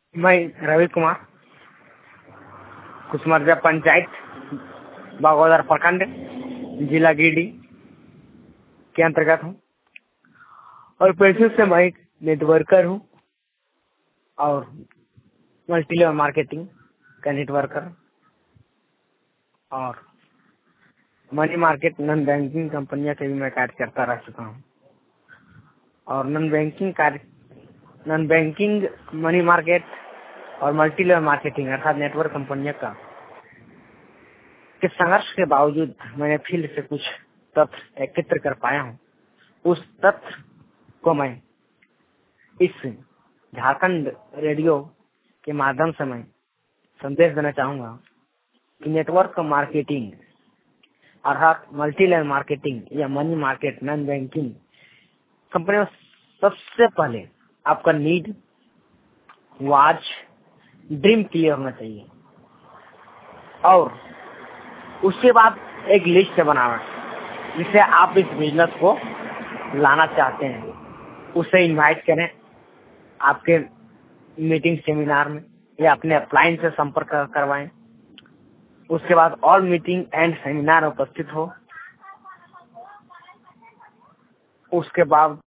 मैं रवि कुमार कुसमरजा पंचायत बागोदर प्रखंड जिला गिरिडीह के अंतर्गत हूँ और पेशे से मैं एक नेटवर्कर हूँ और मल्टी लेवल मार्केटिंग का नेटवर्कर और मनी मार्केट नॉन बैंकिंग कंपनियों से भी मैं कार्य करता रह चुका हूँ और नॉन बैंकिंग मनी मार्केट और मल्टी लेवल मार्केटिंग अर्थात नेटवर्क कंपनियों का के संघर्ष के बावजूद मैंने फील्ड से कुछ तथ्य एकत्र कर पाया हूँ। उस तथ्य को मैं इस झारखंड रेडियो के माध्यम से मैं संदेश देना चाहूंगा कि नेटवर्क मार्केटिंग अर्थात मल्टी लेवल मार्केटिंग या money market non banking company में सबसे पहले आपका नीड वाच ड्रीम क्लियर होना चाहिए और उसके बाद एक लिस्ट बनाना जिसे आप इस बिजनेस को लाना चाहते हैं, उसे इनवाइट करें आपके मीटिंग सेमिनार में या अपने अपलाइन से संपर्क करवाएं। उसके बाद ऑल मीटिंग एंड सेमिनार उपस्थित हो। उसके बाद